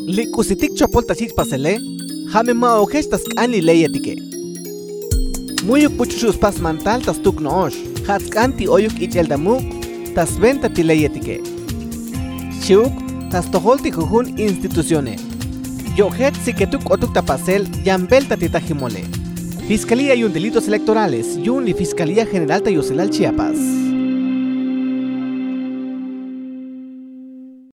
Likusitik chopolta chichpasele, jame ma ojestas k'ani leyetike. Muyuk puchushus pas mantal tas tuk noosh, hatzkanti oyuk icheldamuk, tas venta ti leyetike. Shuk, tas toholti jujun instituciones. Yojet siketuk otuk tapasel, yambelta titajimole. Fiscalía y un delitos electorales, y un Fiscalía General Tayoselal Chiapas.